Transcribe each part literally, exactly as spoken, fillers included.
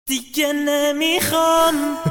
دیگه نمیخوام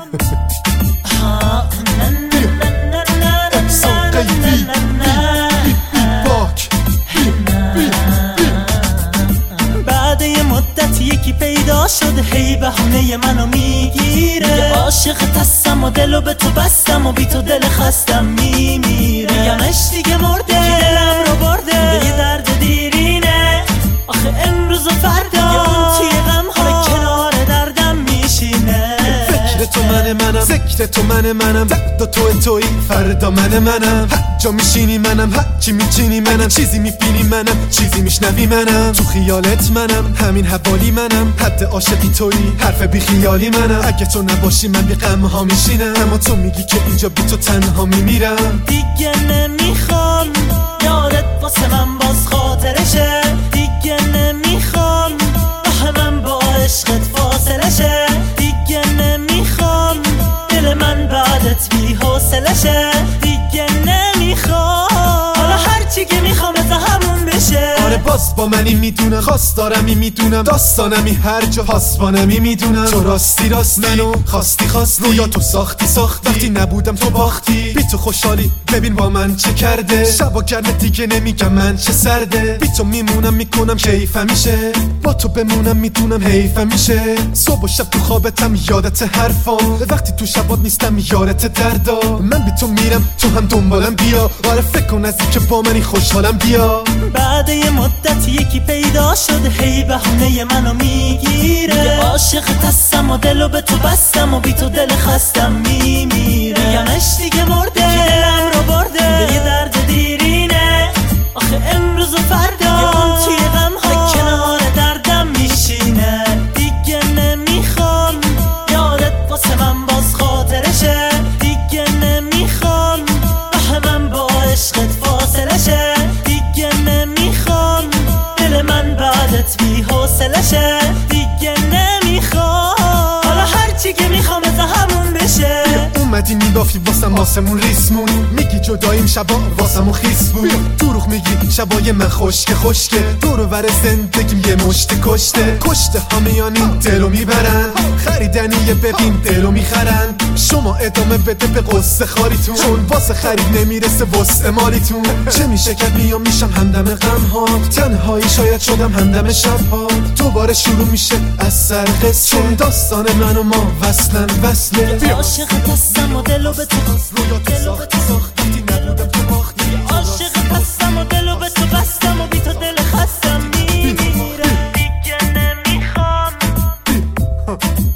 بعد یه مدت یکی پیدا شده هی بهونه منو میگیره عاشق تستم و دلو به تو بستم و بی تو دل خستم میمیره میگمش دیگه مرده که دلم رو برده به یه درد دیرینه آخه امروز و فردا اون توی غم ها کنار دردم میشینه فکر تو من منم ذکر تو من منم درد تو توی فردا من منم هر جا میشینی منم هر چی میچینی منم چیزی میبینی منم چیزی میشنوی منم تو خیالت منم همین حوالی منم حد عاشقی تویی حرف بی خیالی منم اگه تو نباشی من بی غم ها میشینم اما تو میگی که اینجا بی تو تنها میمیرم دیگه نمیخوام یادت واسه من باز خاطرشه دیگه نمیخوام آه من با عشقت فاصله شه دیگه نمیخوام دل من بعدت بی حوصله شه دیگه نمیخوام حالا هرچی که میخوام از همون بشه آره باز با منی میدونم خواست دارمی میدونم داستانمی هر جا پاسبانمی میدونم تو راستی راستی منو خواستی خواستی یا تو ساختی ساختی وقتی نبودم تو باختی بی تو خوشحالی ببین با من چه کرده شبا گرمه دیگه نمیگم من چه سرده بی تو میمونم میکنم کیفم میشه با تو بمونم میدونم حیفم میشه صبح و شب تو خوابتم یادت حرفام وقتی تو شبات نیستم یادت دردا من بی تو میرم تو هم دنبالم بیا آره فکر کن از این که با منی خوشحالم بیا بعد یه مدت یکی پیدا شده هی بهونه منو میگیره میگه عاشق تستم و دلو به تو بستم و بی تو دل خستم میمیره میگمش دیگه مرده که دلم رو برده به یه درد دیرینه آخه امروز و فردا اون توی غم ها کنار دردم میشینه دیگه نمیخوام یادت واسه من باز خاطرشه دیگه نمیخوام آه من با عشقت فاصله شه دیگه نمیخوام دل من بعدت بی حوصله شه دیگه نمیخوام حالا هرچی که میخوام از همون بشه اومدی میبافی واسم واسمون ریسمون میگی جداییم شبا واسمون خیس بود دروغ میگی شبای من خشک خشکه دور و ور زندگیم یه مشت کشته کشته همیان این دلو میبرن خریدنیه ببین دلو میخرن شما ادامه بده به قصه خاریتون چون واسه خرید نمیرسه واسه مالیتون چه میشه که میام میشم همدم غم ها تنهایی شاید شدم همدم شب ها دوباره شروع میشه از سر قصه چون داستان من و ما وصلن وصله عاشق تستم و دلو به تو دلو به تو وقتی نبودم تو باختی عاشق تستم و دلو به تو بستم و بی تو دل خستم میمیره دیگه نمیخوام